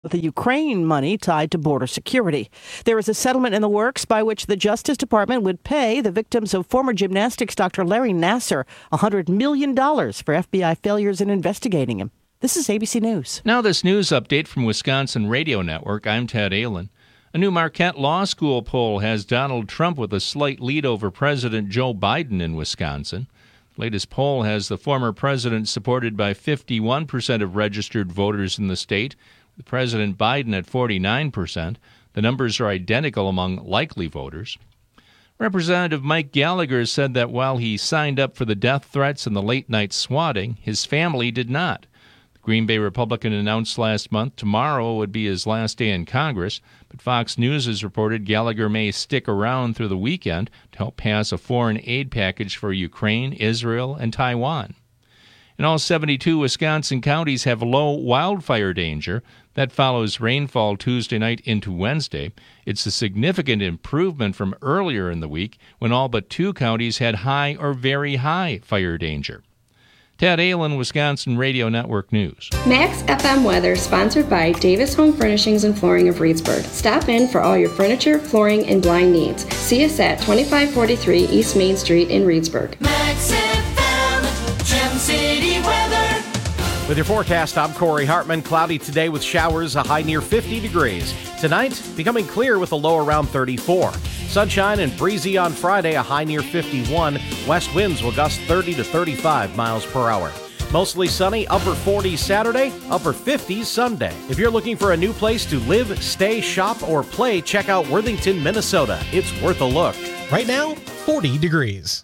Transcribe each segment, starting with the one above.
the Ukraine money tied to border security. There is a settlement in the works by which the Justice Department would pay the victims of former gymnastics Dr. Larry Nassar $100 million for FBI failures in investigating him. This is ABC News. Now this news update from Wisconsin Radio Network. I'm Ted Allen. A new Marquette Law School poll has Donald Trump with a slight lead over President Joe Biden in Wisconsin. The latest poll has the former president supported by 51% of registered voters in the state, with President Biden at 49%. The numbers are identical among likely voters. Representative Mike Gallagher said that while he signed up for the death threats and the late-night swatting, his family did not. The Green Bay Republican announced last month tomorrow would be his last day in Congress, but Fox News has reported Gallagher may stick around through the weekend to help pass a foreign aid package for Ukraine, Israel, and Taiwan. And all 72 Wisconsin counties have low wildfire danger. That follows rainfall Tuesday night into Wednesday. It's a significant improvement from earlier in the week when all but 2 counties had high or very high fire danger. Ted Allen, Wisconsin Radio Network News. Max FM weather sponsored by Davis Home Furnishings and Flooring of Reedsburg. Stop in for all your furniture, flooring, and blind needs. See us at 2543 East Main Street in Reedsburg. Max FM, Gem City weather. With your forecast, I'm Corey Hartman. Cloudy today with showers, a high near 50 degrees. Tonight, becoming clear with a low around 34. Sunshine and breezy on Friday, a high near 51. West winds will gust 30 to 35 miles per hour. Mostly sunny, upper 40s Saturday, upper 50s Sunday. If you're looking for a new place to live, stay, shop, or play, check out Worthington, Minnesota. It's worth a look. Right now, 40 degrees.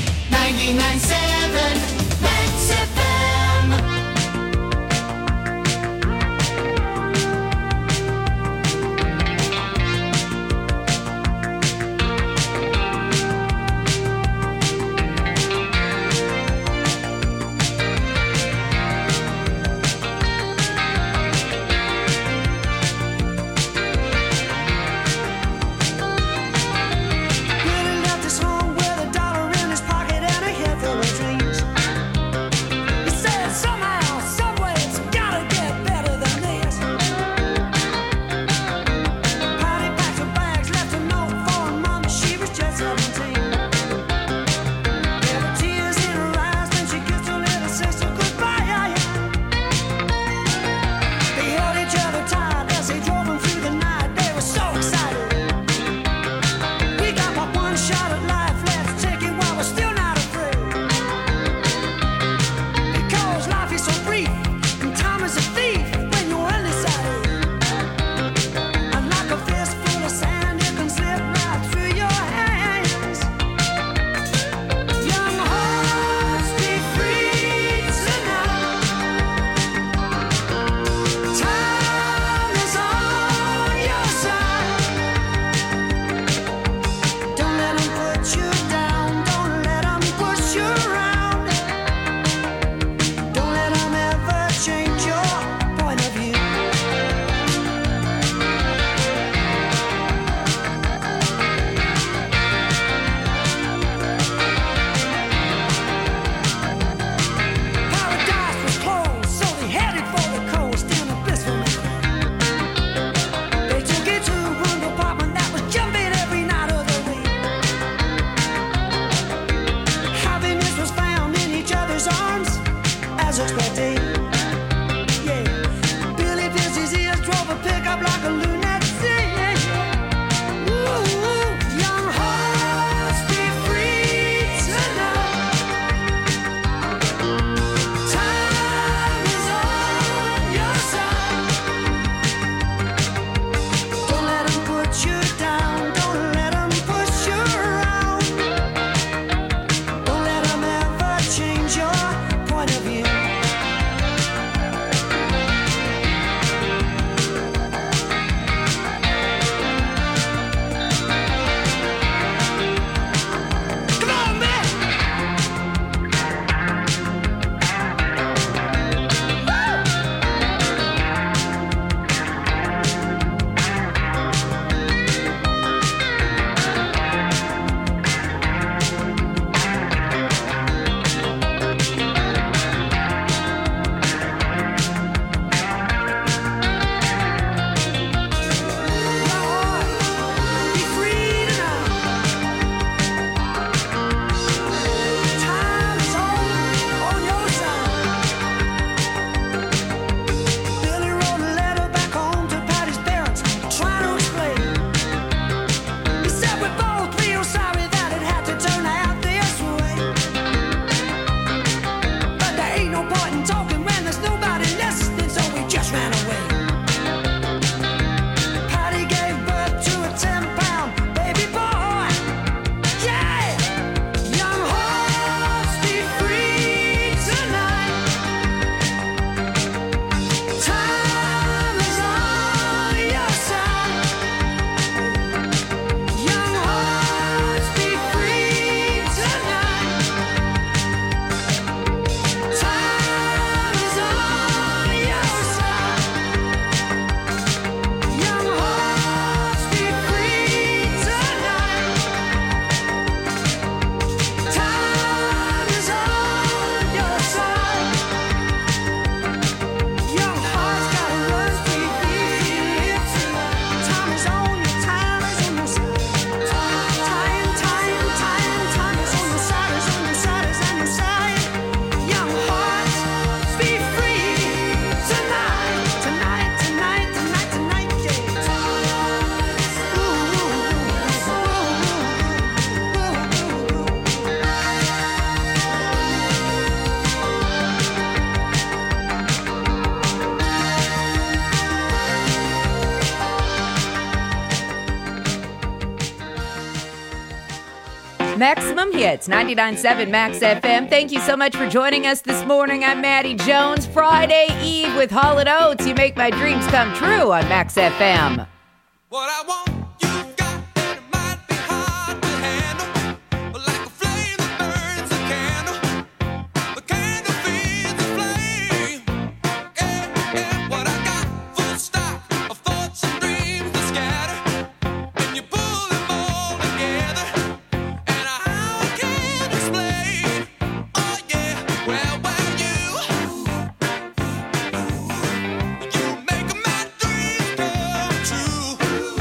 99.7 Max FM. He left his home with $1 in his pocket and a head full of dreams. Maximum Hits, 99.7 Max FM. Thank you so much for joining us this morning. I'm Maddie Jones. Friday Eve with Hall & Oates. You make my dreams come true on Max FM. What I want, you've got, and it might be hard to handle. But like a flame that burns a candle, the candle feeds the flame. Yeah, what I got, full stock of thoughts and dreams that scatter. And you pull them all together, and how I can't explain. Oh yeah, well, you make my dreams come true.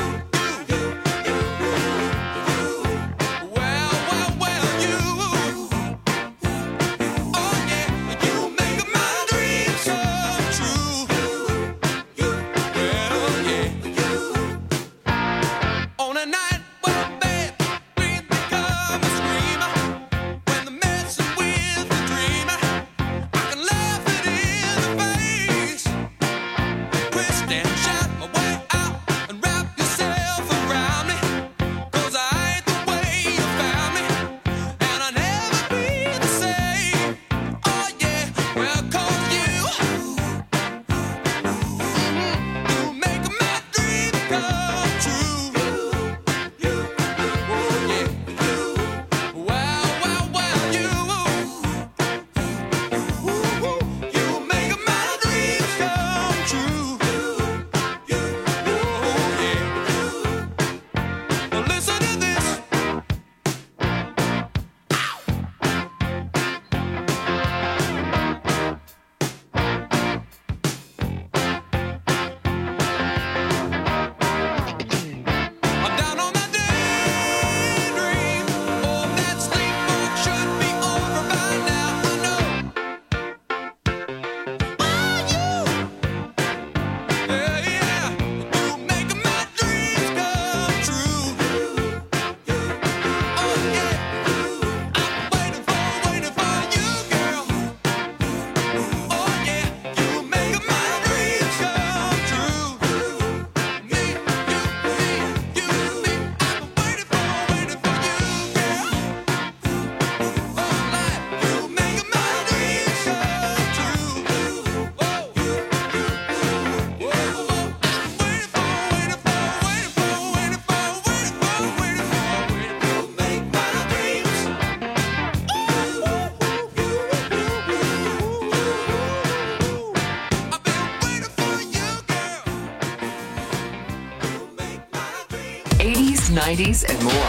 '80s, '90s, and more.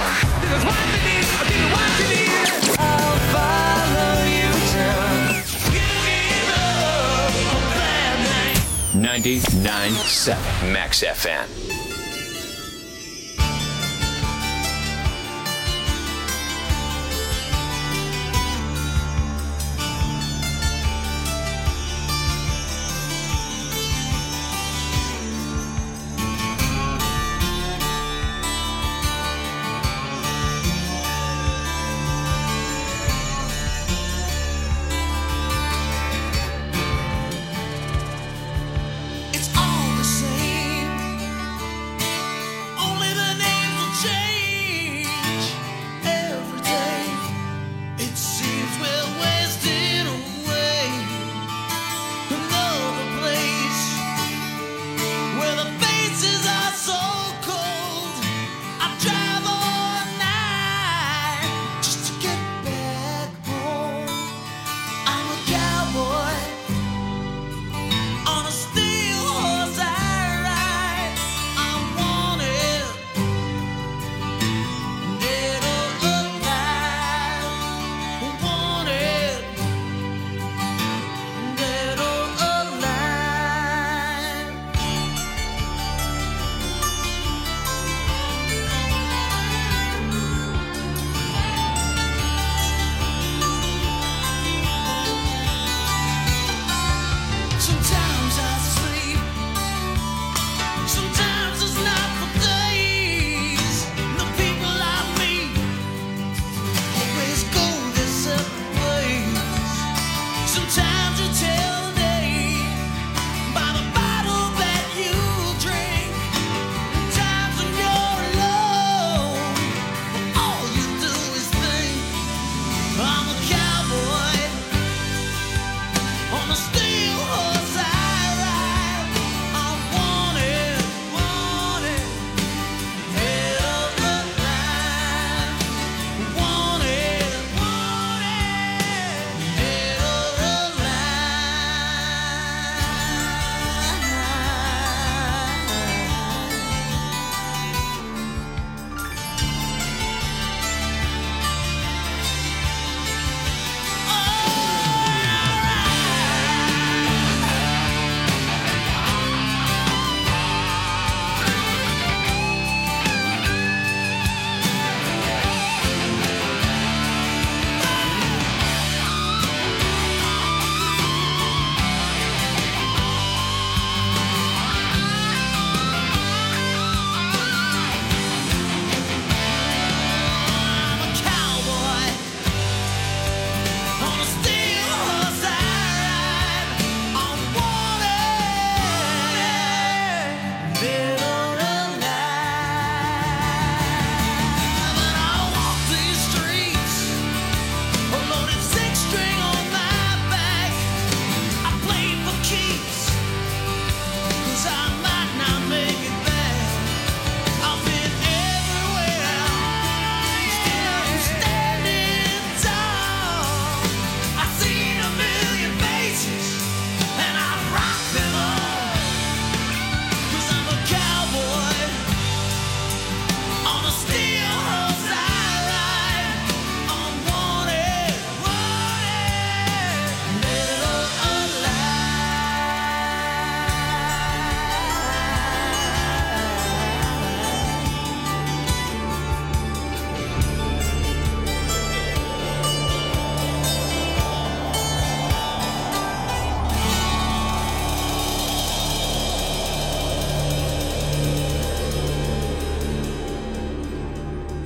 99.7 Max FM. It's all the same.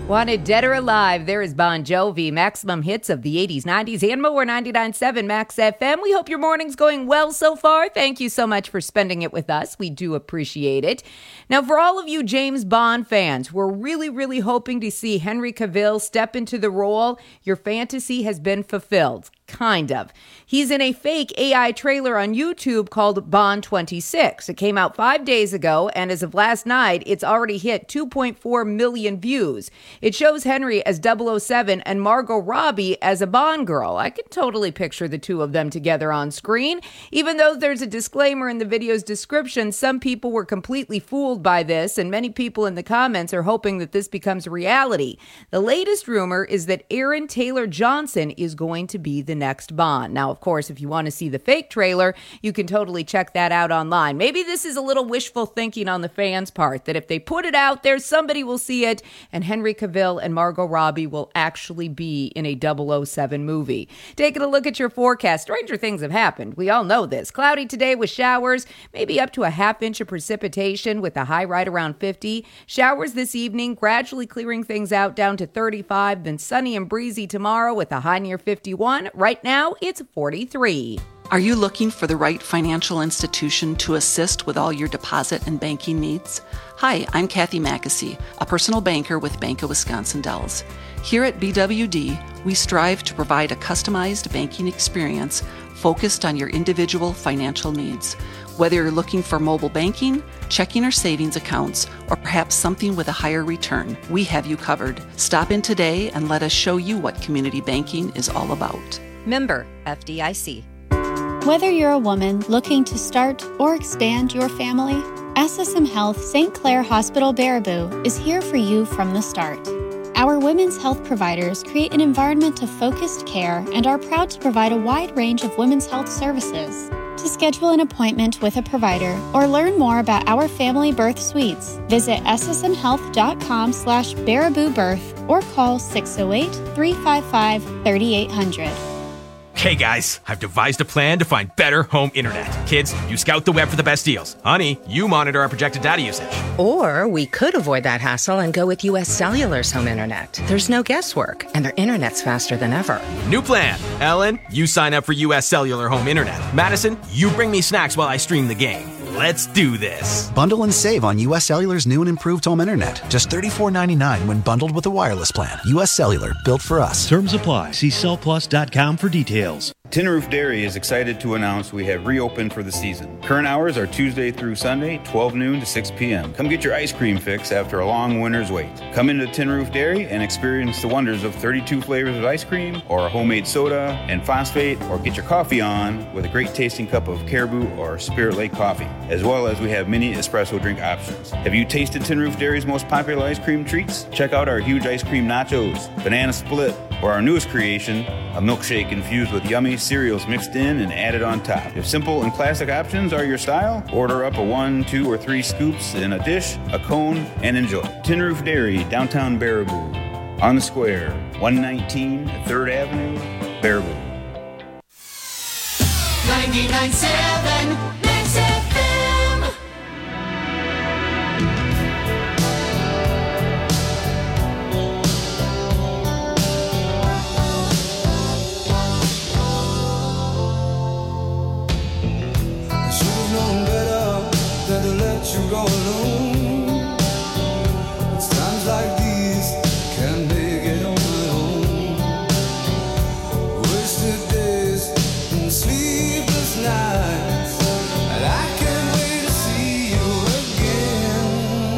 Wanted Dead or Alive, there is Bon Jovi, maximum hits of the 80s, 90s, and more, 99.7 Max FM. We hope your morning's going well so far. Thank you so much for spending it with us. We do appreciate it. Now, for all of you James Bond fans, we're really hoping to see Henry Cavill step into the role. Your fantasy has been fulfilled. Kind of. He's in a fake AI trailer on YouTube called Bond 26. It came out 5 days ago, and as of last night, it's already hit 2.4 million views. It shows Henry as 007 and Margot Robbie as a Bond girl. I can totally picture the two of them together on screen. Even though there's a disclaimer in the video's description, some people were completely fooled by this, and many people in the comments are hoping that this becomes reality. The latest rumor is that Aaron Taylor Johnson is going to be the next Bond. Now, of course, if you want to see the fake trailer, you can totally check that out online. Maybe this is a little wishful thinking on the fans' part, that if they put it out there, somebody will see it, and Henry Cavill and Margot Robbie will actually be in a 007 movie. Taking a look at your forecast, stranger things have happened. We all know this. Cloudy today with showers, maybe up to a half inch of precipitation with a high right around 50. Showers this evening, gradually clearing things out down to 35, then sunny and breezy tomorrow with a high near 51. Right now, it's 43. Are you looking for the right financial institution to assist with all your deposit and banking needs? Hi, I'm Kathy Mackesy, a personal banker with Bank of Wisconsin Dells. Here at BWD, we strive to provide a customized banking experience focused on your individual financial needs. Whether you're looking for mobile banking, checking or savings accounts, or perhaps something with a higher return, we have you covered. Stop in today and let us show you what community banking is all about. Member FDIC. Whether you're a woman looking to start or expand your family, SSM Health St. Clair Hospital Baraboo is here for you from the start. Our women's health providers create an environment of focused care and are proud to provide a wide range of women's health services. To schedule an appointment with a provider or learn more about our family birth suites, visit ssmhealth.com/baraboobirth or call 608-355-3800. Hey guys, I've devised a plan to find better home internet. Kids, you scout the web for the best deals. Honey, you monitor our projected data usage. Or we could avoid that hassle and go with US Cellular's home internet. There's no guesswork, and their internet's faster than ever. New plan. Ellen, you sign up for US Cellular home internet. Madison, you bring me snacks while I stream the game. Let's do this. Bundle and save on US Cellular's new and improved home internet. Just $34.99 when bundled with a wireless plan. US Cellular, built for us. Terms apply. See cellplus.com for details. Tin Roof Dairy is excited to announce we have reopened for the season. Current hours are Tuesday through Sunday, 12 noon to 6 p.m. Come get your ice cream fix after a long winter's wait. Come into Tin Roof Dairy and experience the wonders of 32 flavors of ice cream or a homemade soda and phosphate, or get your coffee on with a great tasting cup of Caribou or Spirit Lake coffee, as well as we have mini espresso drink options. Have you tasted Tin Roof Dairy's most popular ice cream treats? Check out our huge ice cream nachos, banana split, or our newest creation, a milkshake infused with yummy cereals mixed in and added on top. If simple and classic options are your style, order up a 1, 2, or 3 scoops in a dish, a cone, and enjoy. Tin Roof Dairy, downtown Baraboo. On the square, 119 3rd Avenue, Baraboo. 99.7 Max FM. I should have known better than to let you go alone. It's times like these can't make it on my own. Wasted days and sleepless nights, and I can't wait to see you again.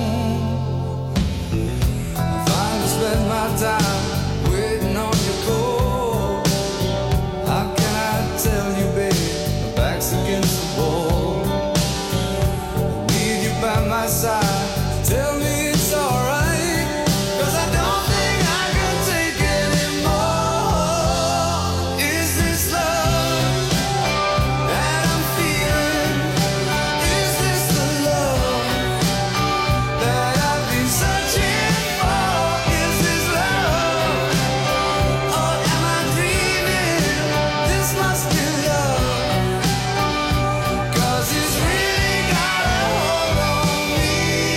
I finally spent my time waiting on your call. How can I tell you, babe, my back's against the wall. I need you by my side, tell me it's alright, 'cause I don't think I can take anymore. Is this love that I'm feeling? Is this the love that I've been searching for? Is this love, or am I dreaming? This must be love, 'cause it's really got a hold on me.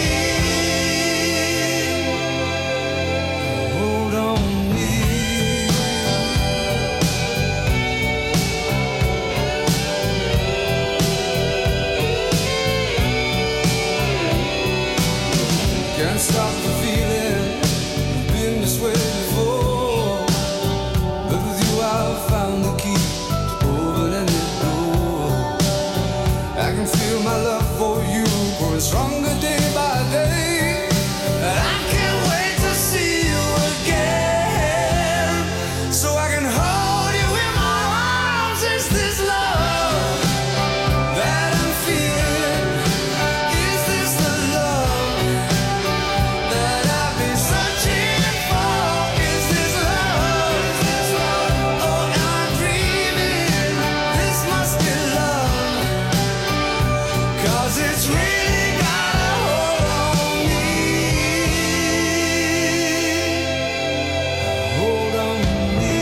Can't stop the feeling, I've been this way before. But with you I've found the key to open any door. I can feel my love for you growing stronger day by day. And I can't wait to see you again, so I can hold you in my arms. Is this love that I'm feeling? Is this the love that I've been searching for? Is this love? Or am I dreaming? This must be love, 'cause it's really got a hold on me. Hold on me.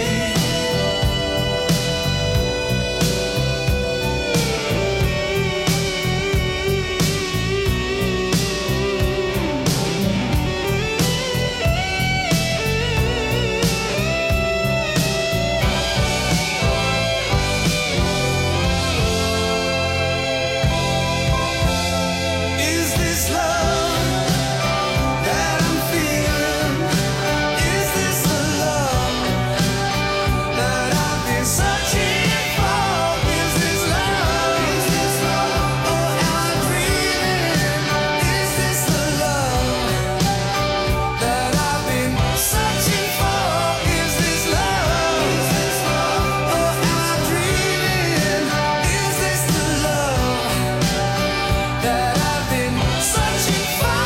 Is this love that I'm feeling? Is this the love that I've been searching for? Is this love? Or am I dreaming? Is this the love that I've been searching for? Is this love? Or am I dreaming? Is this the love that I've been searching for?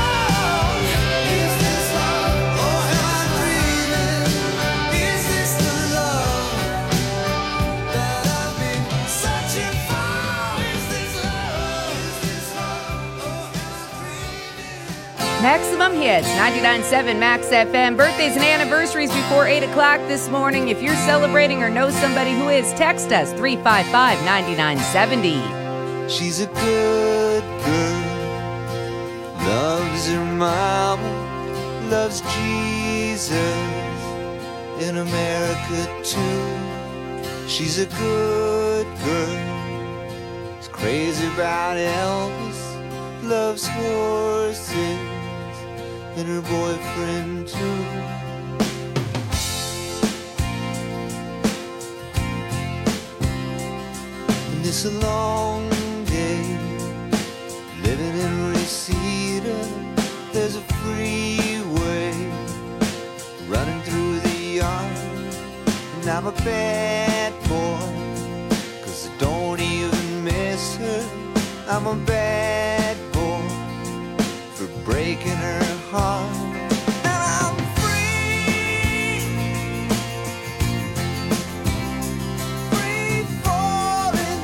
Is this love? Or am I dreaming? Is this the love that I've been searching for? Is this love? Maximum Hits, 99.7 Max FM. Birthdays and anniversaries before 8 o'clock this morning. If you're celebrating or know somebody who is, text us 355-9970. She's a good girl, loves her mama, loves Jesus, in America too. She's a good girl, is crazy about Elvis, loves horses, and her boyfriend too. And it's a long day living in Reseda. There's a freeway running through the yard, and I'm a bad boy, 'cause I don't even miss her. I'm a bad boy for breaking her heart. And I'm free, free falling.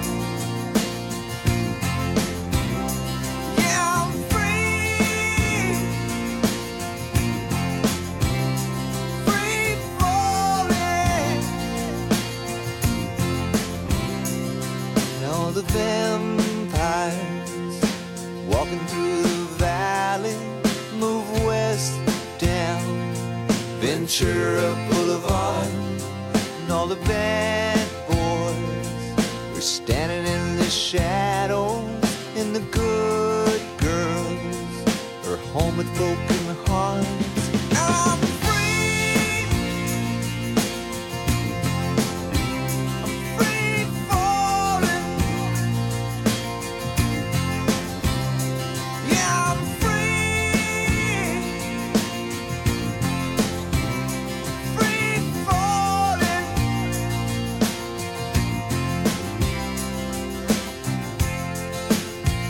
Yeah, I'm free, free falling. And all the vampires walking through the valley move west down Ventura Boulevard, and all the bad boys are standing in the shadows, and the good girls are home with broken hearts. I'm free, I'm free falling. Yeah, I'm free, free falling.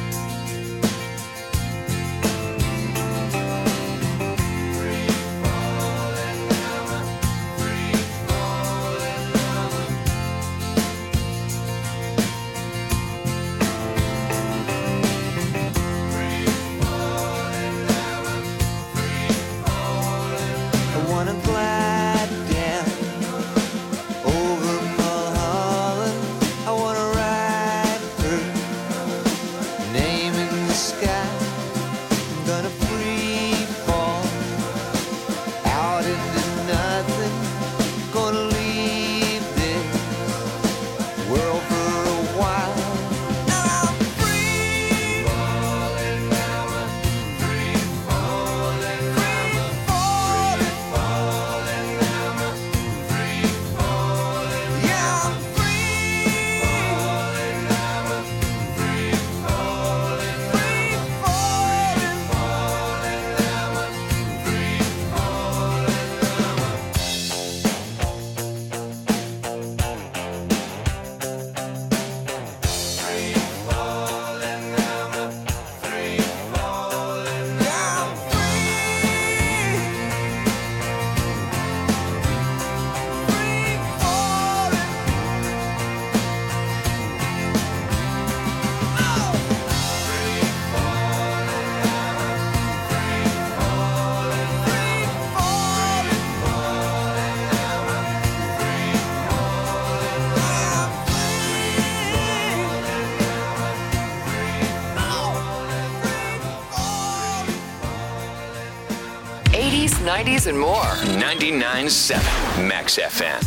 Free falling. 80s, 90s, and more. 99.7 Max FM.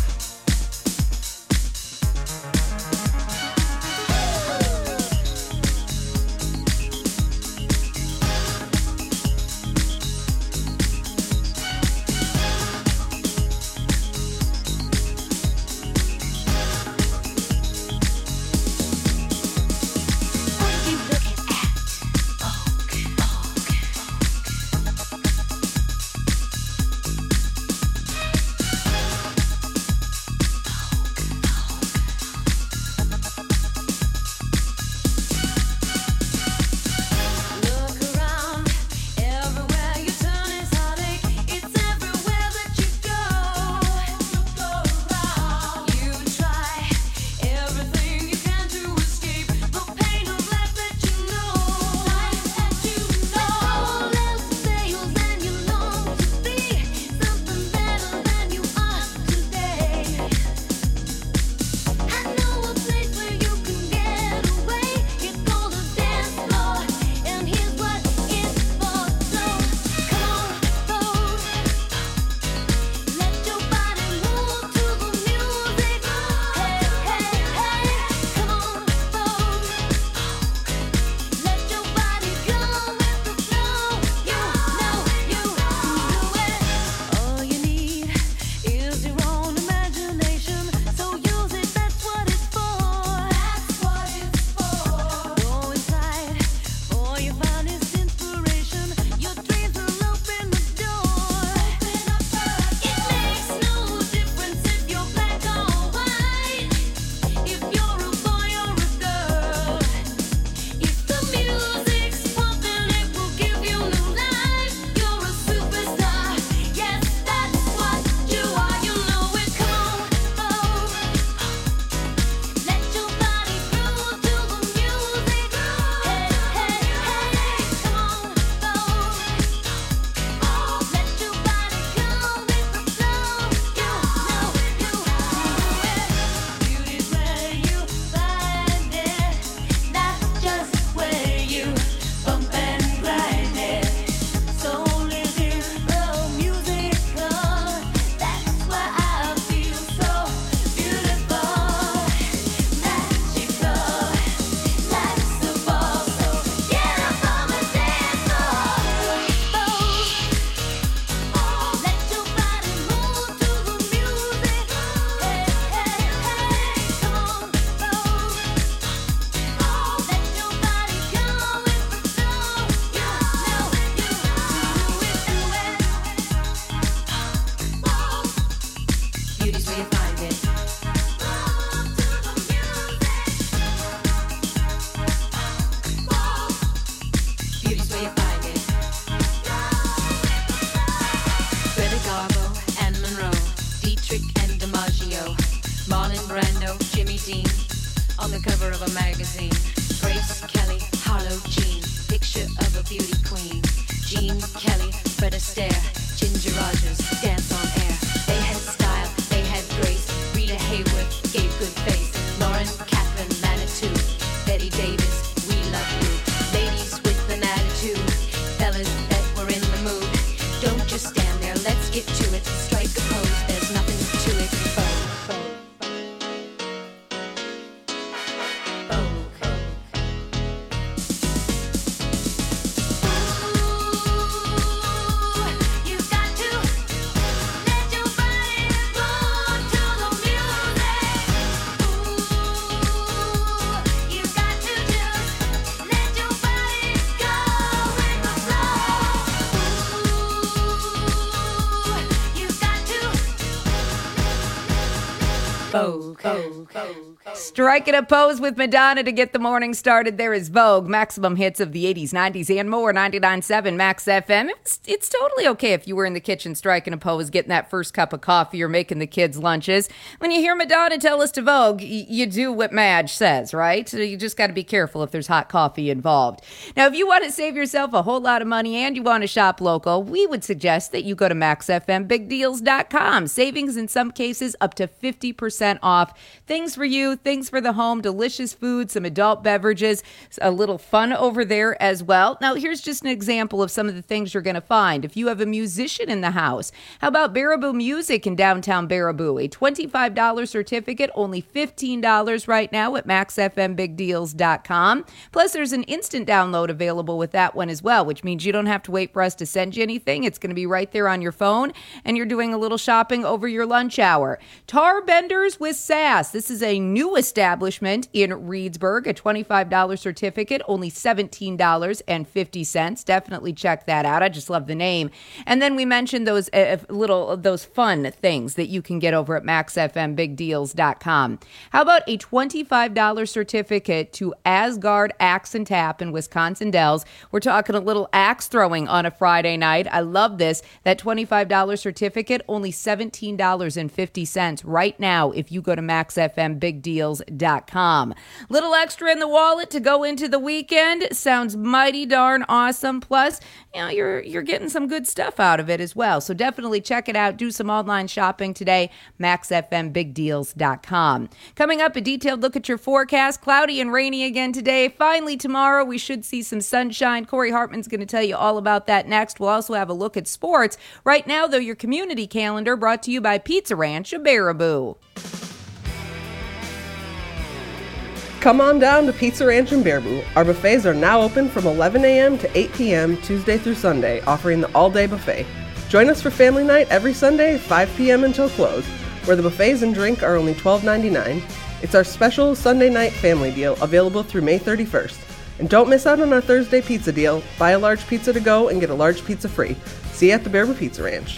On the cover of a magazine, Grace Kelly, Harlow Jean, picture of a beauty queen. Jean Kelly, Fred Astaire, Ginger Rogers, dance on air. They had style, they had grace. Rita Hayworth gave good face. Lauren, Catherine, Manitou, Betty Davis, we love you. Ladies with an attitude, fellas that were in the mood. Don't just stand there, let's get to it. Strike a pose, there's nothing to it. Striking a pose with Madonna to get the morning started. There is Vogue, maximum hits of the 80s, 90s, and more. 99.7 Max FM. It's totally okay if you were in the kitchen striking a pose, getting that first cup of coffee or making the kids' lunches. When you hear Madonna tell us to Vogue, you do what Madge says, right? So you just got to be careful if there's hot coffee involved. Now, if you want to save yourself a whole lot of money and you want to shop local, we would suggest that you go to MaxFMBigDeals.com. Savings in some cases up to 50% off off. Things for you, things for the home, delicious food, some adult beverages, a little fun over there as well. Now, here's just an example of some of the things you're going to find. If you have a musician in the house, how about Baraboo Music in downtown Baraboo? A $25 certificate, only $15 right now at maxfmbigdeals.com. Plus, there's an instant download available with that one as well, which means you don't have to wait for us to send you anything. It's going to be right there on your phone, and you're doing a little shopping over your lunch hour. Tar Benders with Sass. This is a new establishment in Reedsburg, a $25 certificate, only $17.50. Definitely check that out. I just love the name. And then we mentioned those those fun things that you can get over at maxfmbigdeals.com. How about a $25 certificate to Asgard Axe and Tap in Wisconsin Dells? We're talking a little axe throwing on a Friday night. I love this. That $25 certificate, only $17.50 right now if you go to maxfmbigdeals.com. Little extra in the wallet to go into the weekend. Sounds mighty darn awesome. Plus, you're getting some good stuff out of it as well. So definitely check it out. Do some online shopping today. maxfmbigdeals.com. Coming up, a detailed look at your forecast. Cloudy and rainy again today. Finally, tomorrow we should see some sunshine. Corey Hartman's going to tell you all about that next. We'll also have a look at sports. Right now, though, your community calendar brought to you by Pizza Ranch of Baraboo. Come on down to Pizza Ranch in Baraboo. Our buffets are now open from 11 a.m. to 8 p.m. Tuesday through Sunday, offering the all-day buffet. Join us for family night every Sunday, 5 p.m. until close, where the buffets and drink are only $12.99. It's our special Sunday night family deal, available through May 31st. And don't miss out on our Thursday pizza deal. Buy a large pizza to go and get a large pizza free. See you at the Baraboo Pizza Ranch.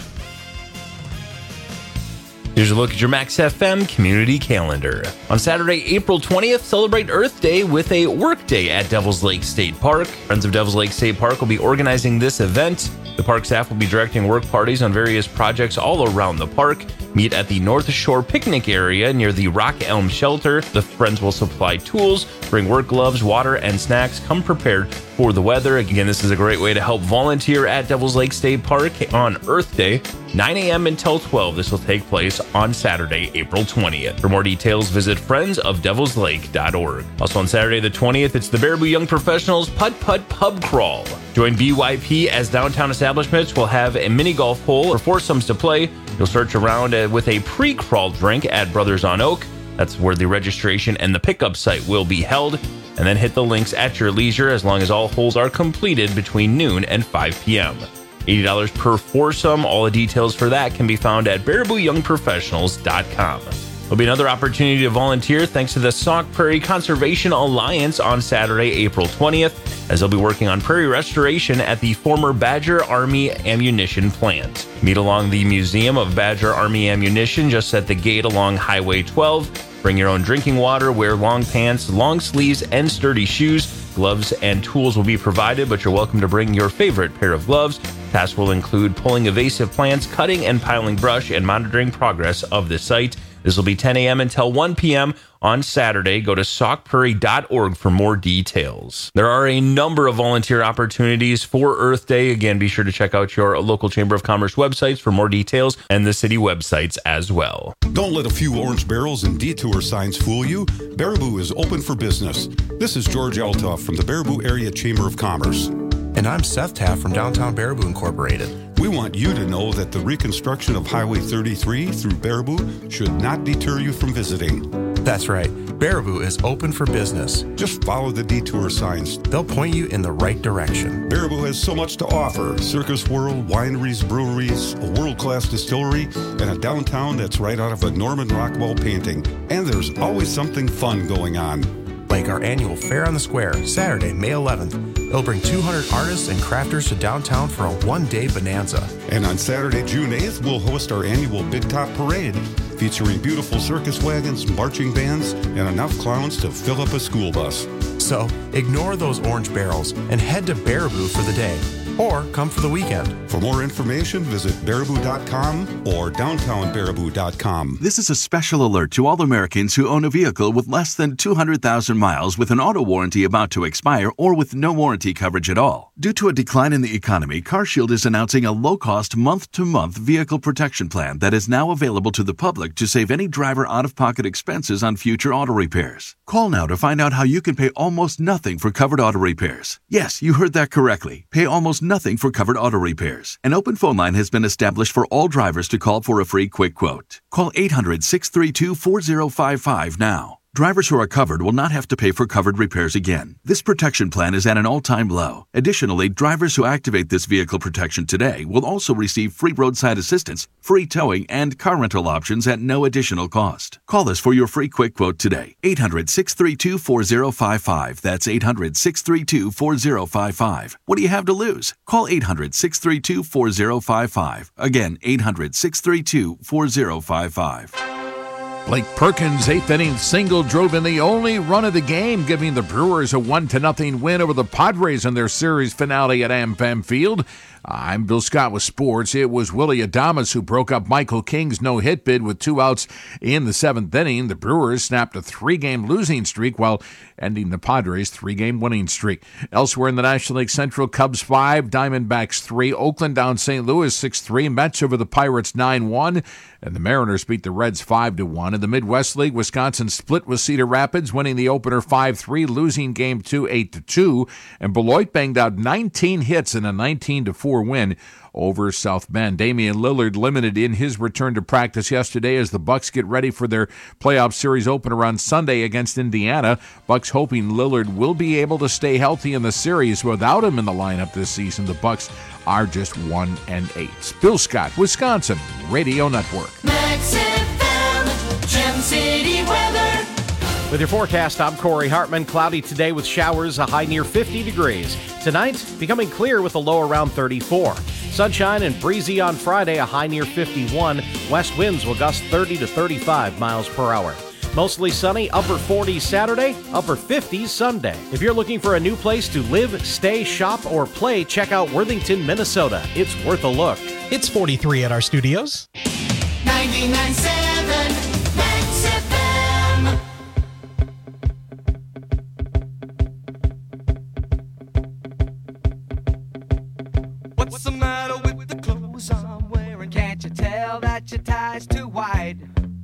Here's a look at your Max FM community calendar. On Saturday, April 20th, celebrate Earth Day with a work day at Devils Lake State Park. Friends of Devils Lake State Park will be organizing this event. The park staff will be directing work parties on various projects all around the park. Meet at the North Shore picnic area near the Rock Elm Shelter. The friends will supply tools, bring work gloves, water, and snacks. Come prepared for the weather. Again, this is a great way to help volunteer at Devils Lake State Park on Earth Day, 9 a.m. until 12. This will take place on Saturday, April 20th. For more details, visit friendsofdevilslake.org. Also on Saturday the 20th, it's the Baraboo Young Professionals Putt Putt Pub Crawl. Join BYP as downtown establishments will have a mini golf hole or foursomes to play. You'll search around with a pre-crawl drink at Brothers on Oak. That's where the registration and the pickup site will be held. And then hit the links at your leisure as long as all holes are completed between noon and 5 p.m. $80 per foursome. All the details for that can be found at BarabooYoungProfessionals.com. There'll be another opportunity to volunteer thanks to the Sauk Prairie Conservation Alliance on Saturday, April 20th, as they'll be working on prairie restoration at the former Badger Army Ammunition Plant. Meet along the Museum of Badger Army Ammunition just at the gate along Highway 12. Bring your own drinking water, wear long pants, long sleeves, and sturdy shoes. Gloves and tools will be provided, but you're welcome to bring your favorite pair of gloves. Tasks will include pulling invasive plants, cutting and piling brush, and monitoring progress of the site. This will be 10 a.m. until 1 p.m. on Saturday. Go to saukprairie.org for more details. There are a number of volunteer opportunities for Earth Day. Again, be sure to check out your local Chamber of Commerce websites for more details and the city websites as well. Don't let a few orange barrels and detour signs fool you. Baraboo is open for business. This is George Eltoff from the Baraboo Area Chamber of Commerce. And I'm Seth Taft from Downtown Baraboo Incorporated. We want you to know that the reconstruction of Highway 33 through Baraboo should not deter you from visiting. That's right. Baraboo is open for business. Just follow the detour signs. They'll point you in the right direction. Baraboo has so much to offer. Circus World, wineries, breweries, a world-class distillery, and a downtown that's right out of a Norman Rockwell painting. And there's always something fun going on. Like our annual Fair on the Square, Saturday, May 11th. It'll bring 200 artists and crafters to downtown for a one-day bonanza. And on Saturday, June 8th, we'll host our annual Big Top Parade, featuring beautiful circus wagons, marching bands, and enough clowns to fill up a school bus. So, ignore those orange barrels and head to Baraboo for the day. or come for the weekend. For more information, visit baraboo.com or downtownbaraboo.com. This is a special alert to all Americans who own a vehicle with less than 200,000 miles with an auto warranty about to expire or with no warranty coverage at all. Due to a decline in the economy, CarShield is announcing a low-cost month-to-month vehicle protection plan that is now available to the public to save any driver out-of-pocket expenses on future auto repairs. Call now to find out how you can pay almost nothing for covered auto repairs. Yes, you heard that correctly. Pay almost nothing for covered auto repairs. An open phone line has been established for all drivers to call for a free quick quote. Call 800-632-4055 now. Drivers who are covered will not have to pay for covered repairs again. This protection plan is at an all-time low. Additionally, drivers who activate this vehicle protection today will also receive free roadside assistance, free towing, and car rental options at no additional cost. Call us for your free quick quote today. 800-632-4055. That's 800-632-4055. What do you have to lose? Call 800-632-4055. Again, 800-632-4055. Blake Perkins' eighth-inning single drove in the only run of the game, giving the Brewers a 1-0 win over the Padres in their series finale at AmFam Field. I'm Bill Scott with sports. It was Willie Adames who broke up Michael King's no-hit bid with 2 outs in the 7th inning. The Brewers snapped a 3-game losing streak while ending the Padres' 3-game winning streak. Elsewhere in the National League Central, Cubs 5, Diamondbacks 3, Oakland down St. Louis 6-3, Mets over the Pirates 9-1, and the Mariners beat the Reds 5-1. In the Midwest League, Wisconsin split with Cedar Rapids, winning the opener 5-3, losing Game 2 8-2, and Beloit banged out 19 hits in a 19-4 win over South Bend. Damian Lillard limited in his return to practice yesterday as the Bucks get ready for their playoff series opener on Sunday against Indiana. Bucks hoping Lillard will be able to stay healthy in the series. Without him in the lineup this season, the Bucks are just 1-8. Bill Scott, Wisconsin Radio Network. Max FM, Gem City weather. With your forecast, I'm Corey Hartman. Cloudy today with showers, a high near 50 degrees. Tonight, becoming clear with a low around 34. Sunshine and breezy on Friday, a high near 51. West winds will gust 30 to 35 miles per hour. Mostly sunny, upper 40s Saturday, upper 50s Sunday. If you're looking for a new place to live, stay, shop, or play, check out Worthington, Minnesota. It's worth a look. It's 43 at our studios. 99.7 Max FM. What's the matter with the clothes I'm wearing? Can't you tell that your tie's too wide?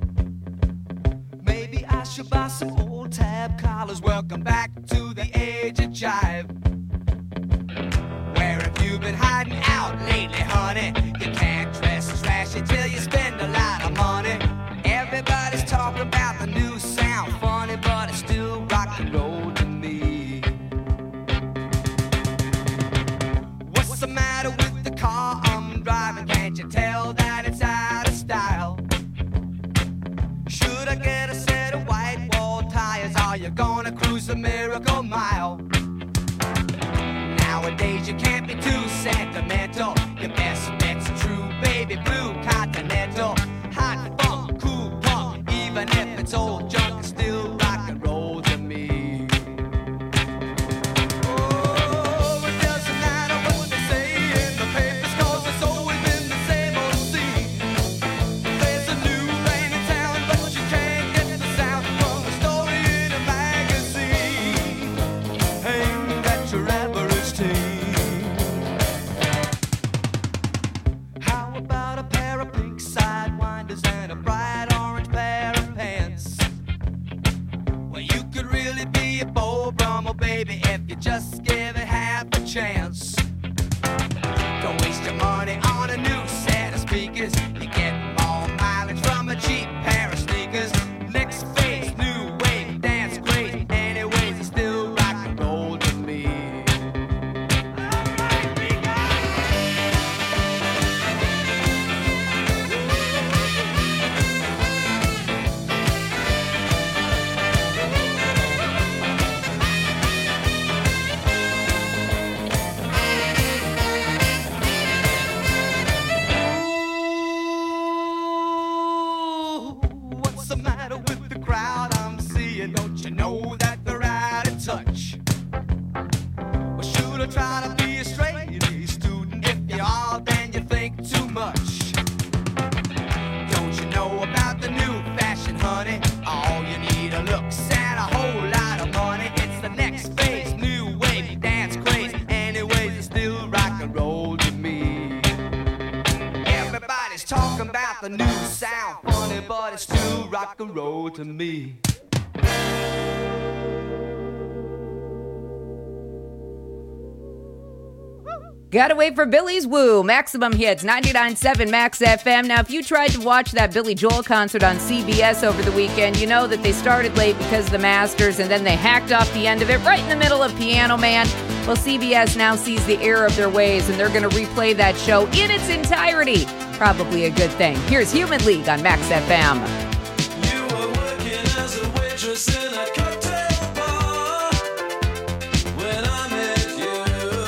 Maybe I should buy some old tab collars. Welcome back to the age of jive. Where have you been hiding out lately, honey? You can't dress as flashy till you spend a lot of money. Everybody's talking about the new sound, funny, but it's still rock and roll to me. What's the matter with the car I'm driving? Can't you tell that it's out of style? Should I get a set of white wall tires? Are you gonna cruise the Miracle Mile? Nowadays you can't be too sentimental. Your best bet's a true baby blue Continental. Hot funk, cool punk, even if it's old junk, it's still rock and roll to me. Oh, it doesn't matter what they say in the papers, 'cause it's always been the same old scene. There's a new rain in town, but you can't get the sound from a story in a magazine aimed at your average teen. How about a pair of pink sidewinders and a bright orange pair of pants? Well, you could really be a Beau Brummel, baby, if you just give it half a chance. Don't waste your money on a new set of speakers. You get more mileage from a cheap pair of sneakers. Next phase, new wave, dance great. Anyways, it's still rock and roll to me. roll to me. Everybody's talking about the new sound, funny, but it's still rock and roll to me. Gotta wait for Billy's Woo. Maximum Hits, 99.7 Max FM. Now, if you tried to watch that Billy Joel concert on CBS over the weekend, you know that they started late because of the Masters, and then they hacked off the end of it right in the middle of Piano Man. Well, CBS now sees the error of their ways, and they're going to replay that show in its entirety. Probably a good thing. Here's Human League on Max FM. You were working as a waitress in a cocktail bar when I met you.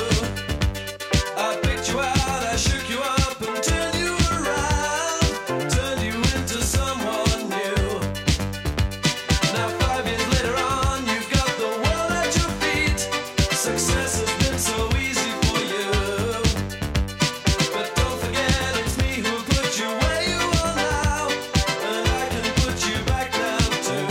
I picked you out, I shook you up and turned you around, turned you into someone new. Now 5 years later on, you've got the world at your feet. Success has been so easy for you. But don't forget, it's me who put you where you are now, and I can put you back down too.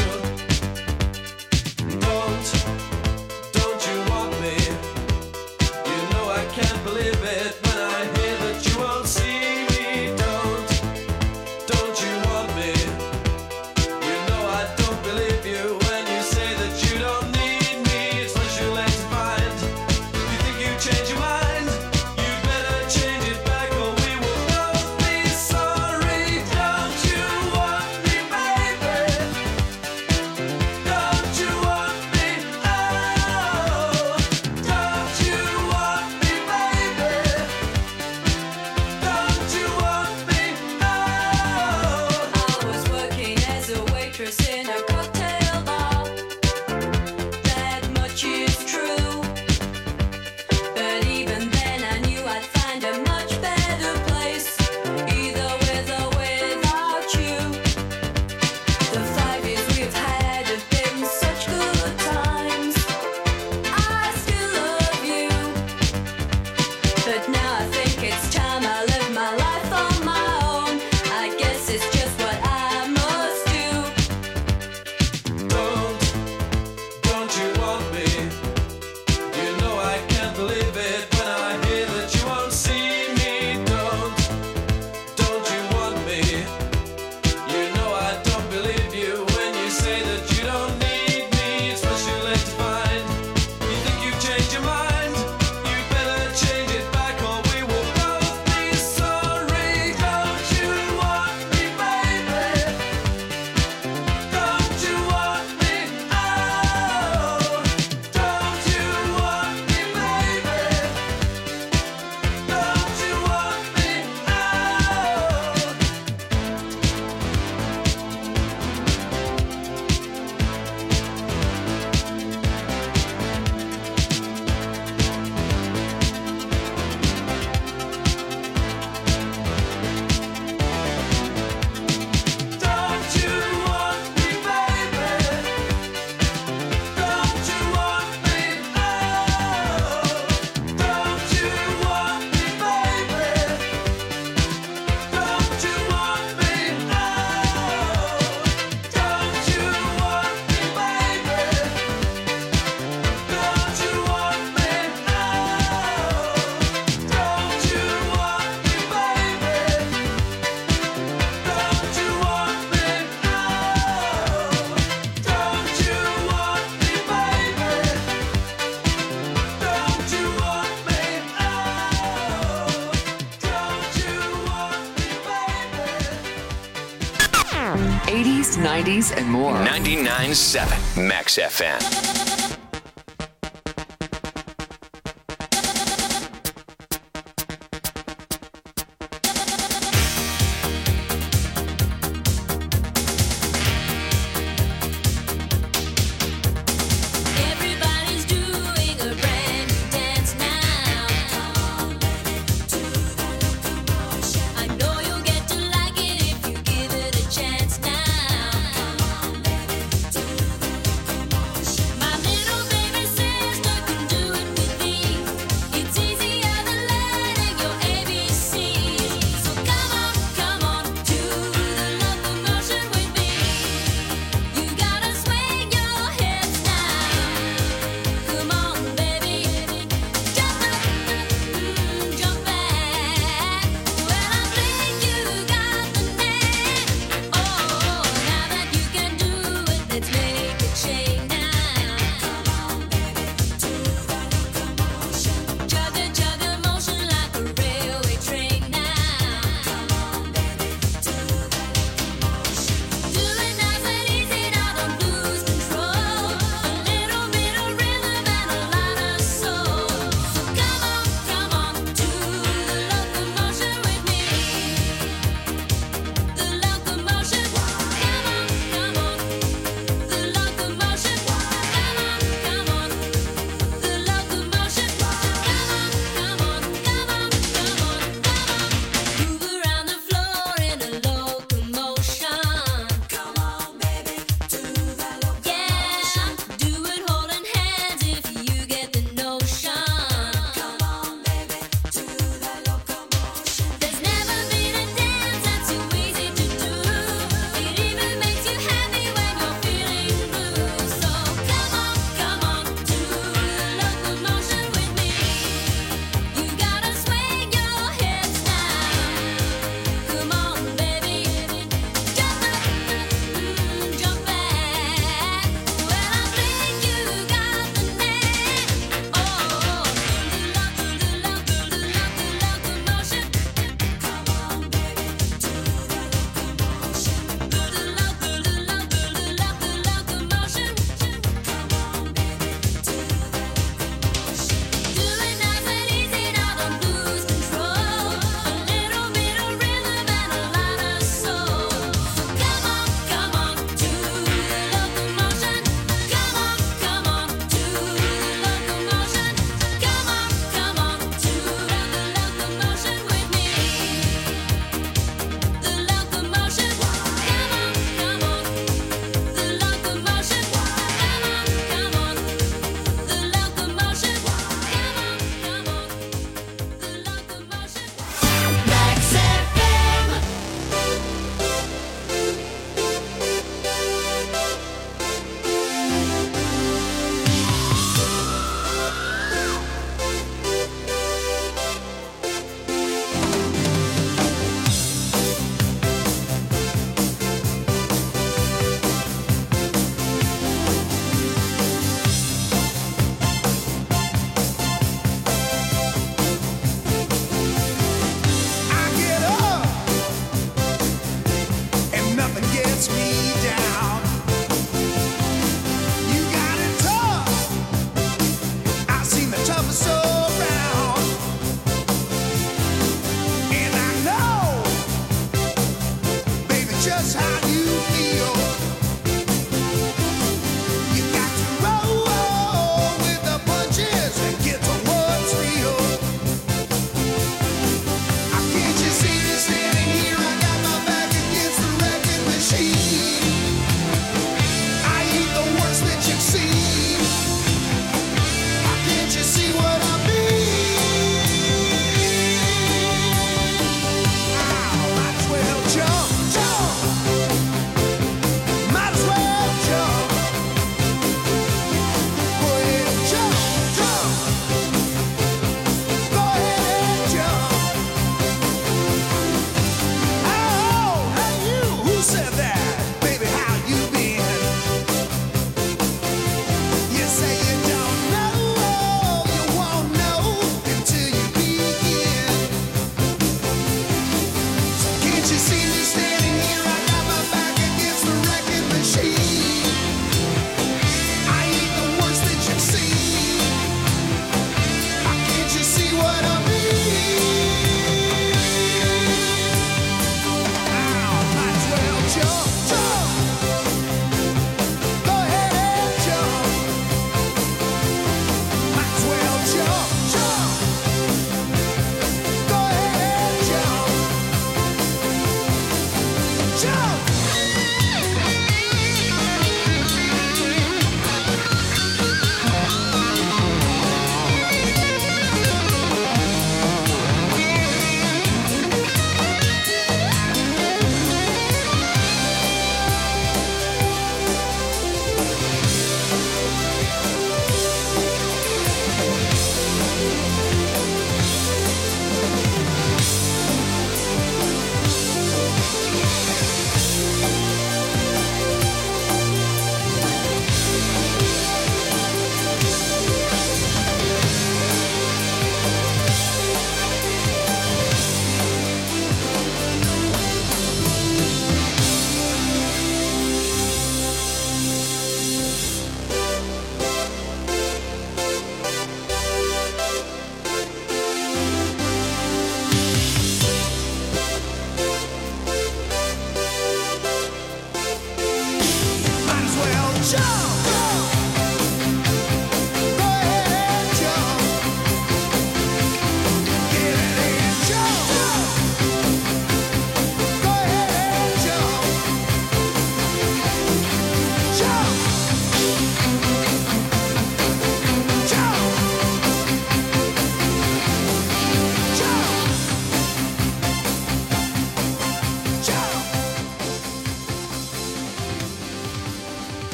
Don't you want me? You know I can't believe it when I hear that you won't see me. Don't you want me? You know I don't believe you when you say that you don't need me. It's much too late to find. You think you change your mind? You better change it back or we will both be sorry. Don't you want me, baby? Don't you want me? Oh, don't you want me, baby? Don't you want me? Oh. I was working as a waitress in a cocktail bar. That much is true. But even then I knew I'd find a much better place, either with or without you. The 5 years we've had have been such good times. I still love you, but now I think it's time I live my life on my own. I guess it's just what I must do. Don't you want me? You know I can't believe it when I hear that you won't see me. Don't you want me? You know I don't believe you when you say that you don't need me. It's much too late to find. You think you've changed your mind? You better change it back or we will both be sorry. Don't you want me, baby? Don't you want me? Oh, don't you want me, baby? Don't you want me? Oh. Don't you want me, baby? Don't you want me? Oh, don't you want me, baby? Don't you want me? Oh, don't you want me, baby? Don't you want me? Oh, don't you want me, baby? Don't you want me? Don't you want me, baby? Don't you want me? Don't you want me, baby? 80s, 90s, and more. 99.7 Max FM. Everybody's doing a brand new dance now. I know you'll get to like it if you give it a chance now. My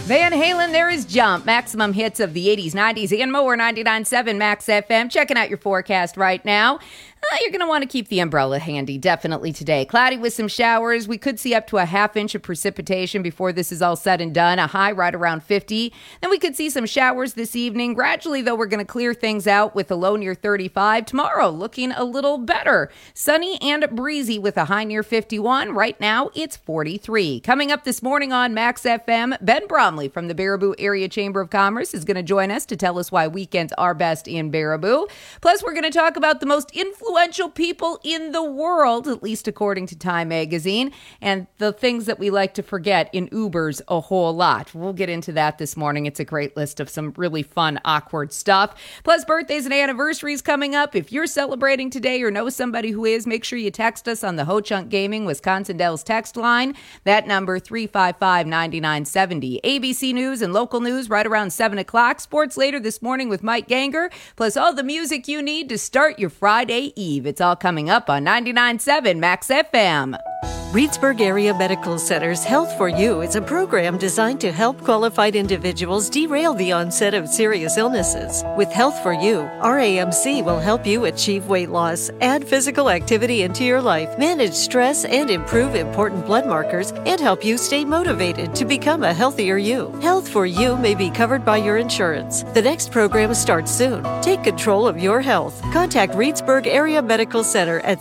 Van Halen, there is Jump. Maximum hits of the 80s, 90s, and more. 99.7 Max FM. Checking out your forecast right now. You're going to want to keep the umbrella handy, definitely today. Cloudy with some showers. We could see up to a half inch of precipitation before this is all said and done. A high right around 50. Then we could see some showers this evening. Gradually, though, we're going to clear things out with a low near 35. Tomorrow, looking a little better. Sunny and breezy with a high near 51. Right now, it's 43. Coming up this morning on Max FM, Ben Bromley from the Baraboo Area Chamber of Commerce is going to join us to tell us why weekends are best in Baraboo. Plus, we're going to talk about the most influential people in the world, at least according to Time Magazine, and the things that we like to forget in Ubers a whole lot. We'll get into that this morning. It's a great list of some really fun, awkward stuff. Plus, birthdays and anniversaries coming up. If you're celebrating today or know somebody who is, make sure you text us on the Ho Chunk Gaming Wisconsin Dells text line. That number, 355-9970. ABC News and local news right around 7 o'clock. Sports later this morning with Mike Ganger, plus all the music you need to start your Friday Eve. It's all coming up on 99.7 Max FM. Reedsburg Area Medical Center's Health for You is a program designed to help qualified individuals derail the onset of serious illnesses. With Health for You, RAMC will help you achieve weight loss, add physical activity into your life, manage stress, and improve important blood markers, and help you stay motivated to become a healthier you. Health for You may be covered by your insurance. The next program starts soon. Take control of your health. Contact Reedsburg Area Medical Center at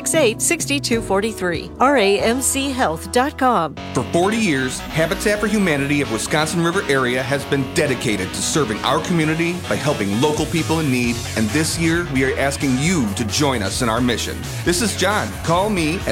768-6243. RAMChealth.com. For 40 years, Habitat for Humanity of Wisconsin River Area has been dedicated to serving our community by helping local people in need, and this year we are asking you to join us in our mission. This is John. Call me at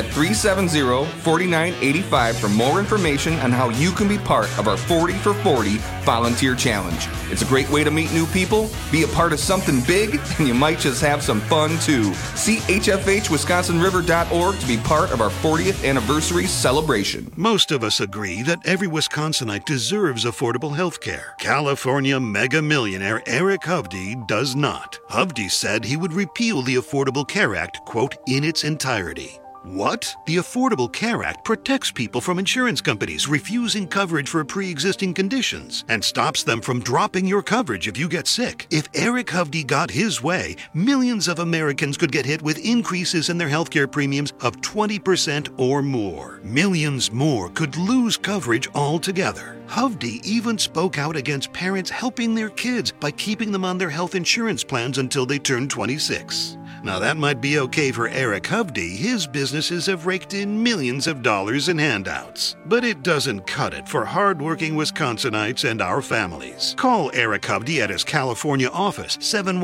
370-4985 for more information on how you can be part of our 40 for 40 volunteer challenge. It's a great way to meet new people, be a part of something big, and you might just have some fun too. See hfhwisconsinriver.org to be part of our 40th anniversary celebration. Most of us agree that every Wisconsinite deserves affordable health care. California mega millionaire Eric Hovde does not. Hovde said he would repeal the Affordable Care Act, quote, in its entirety. What? The Affordable Care Act protects people from insurance companies refusing coverage for pre-existing conditions and stops them from dropping your coverage if you get sick. If Eric Hovde got his way, millions of Americans could get hit with increases in their healthcare premiums of 20% or more. Millions more could lose coverage altogether. Hovde even spoke out against parents helping their kids by keeping them on their health insurance plans until they turn 26. Now that might be okay for Eric Hovde. His businesses have raked in millions of dollars in handouts. But it doesn't cut it for hardworking Wisconsinites and our families. Call Eric Hovde at his California office,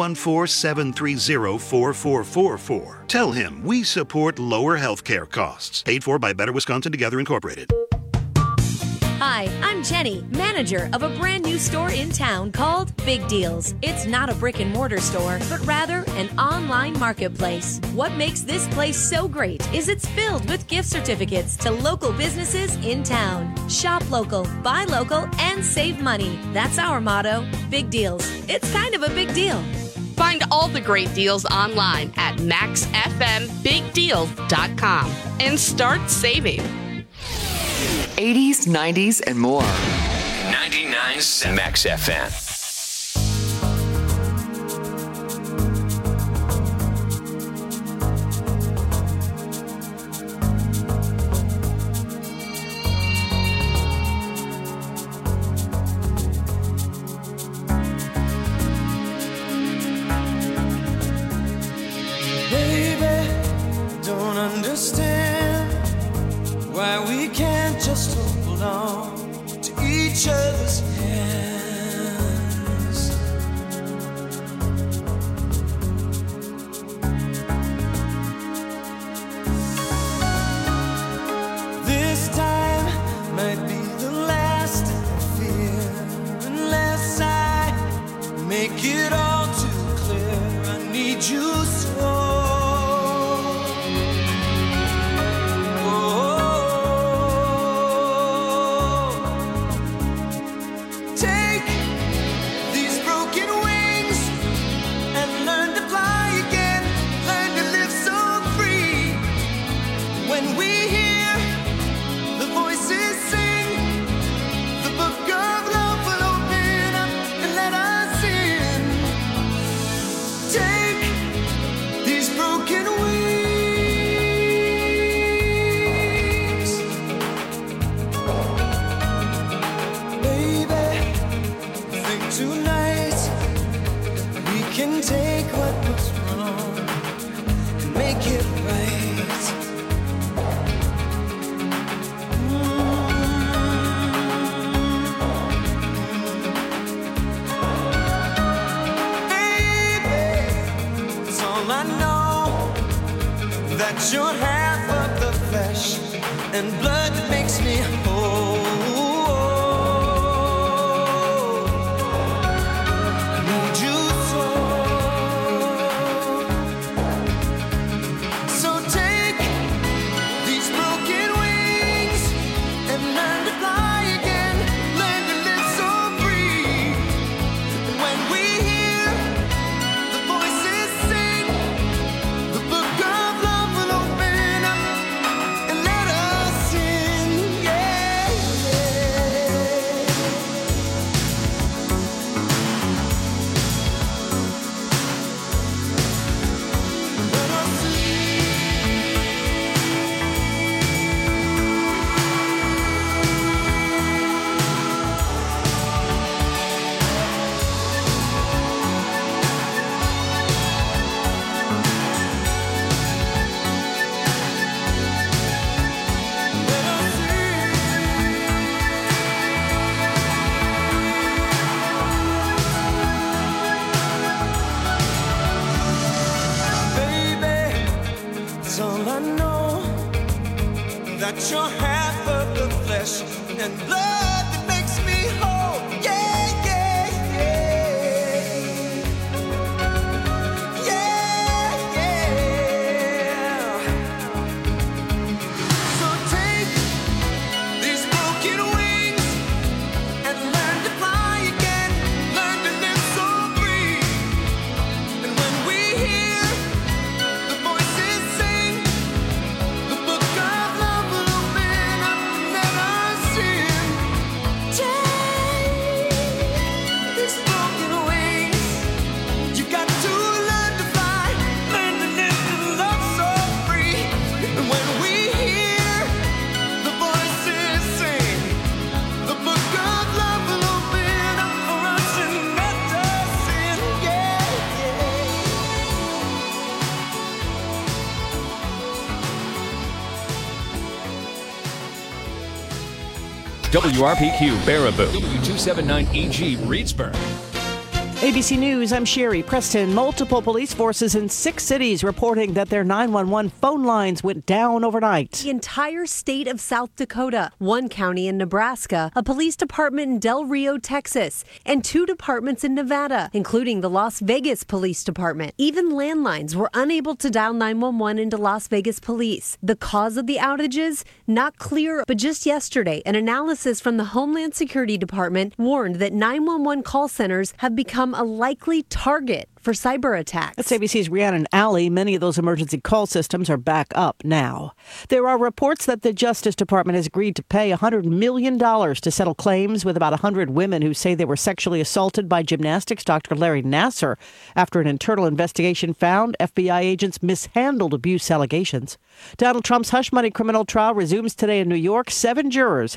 714-730-4444. Tell him we support lower health care costs. Paid for by Better Wisconsin Together Incorporated. Hi, I'm Jenny, manager of a brand new store in town called Big Deals. It's not a brick and mortar store, but rather an online marketplace. What makes this place so great is it's filled with gift certificates to local businesses in town. Shop local, buy local, and save money. That's our motto. Big Deals. It's kind of a big deal. Find all the great deals online at maxfmbigdeals.com and start saving. 80s, 90s, and more. 99.7 Max FM. Baby, don't understand why we can't just hold on to each other's hands. This time might be the last, I fear, unless I make it all too clear. I need you so. that you're half of the flesh and blood that makes me whole. I need you so. So take these broken wings and learn to fly again. Learn to live so free. And when we hear the voices sing, the book of love will open up and let us in. Yeah, let us baby, it's all I know, that you're half of the flesh and blood that makes me whole. Yeah, yeah, yeah. Yeah, yeah. So take these broken wings and learn to fly again. Learn to live so free. And when we hear the voices sing, the book of love will open up and let us in. Take these broken wings. You got to learn to fly, learn to live and love so free. And when we hear the voices sing, the book of love will open up for us and let us in. Yeah, WRPQ Baraboo, W279EG Reedsburg. ABC News, I'm Sherry Preston. Multiple police forces in 6 cities reporting that their 911 phone lines went down overnight. The entire state of South Dakota, 1 county in Nebraska, a police department in Del Rio, Texas, and 2 departments in Nevada, including the Las Vegas Police Department. Even landlines were unable to dial 911 into Las Vegas police. The cause of the outages? Not clear, but just yesterday, an analysis from the Homeland Security Department warned that 911 call centers have become a likely target for cyber attacks. That's ABC's Rhiannon Alley. Many of those emergency call systems are back up now. There are reports that the Justice Department has agreed to pay $100 million to settle claims with about 100 women who say they were sexually assaulted by gymnastics Dr. Larry Nasser after an internal investigation found FBI agents mishandled abuse allegations. Donald Trump's hush money criminal trial resumes today in New York. 7 jurors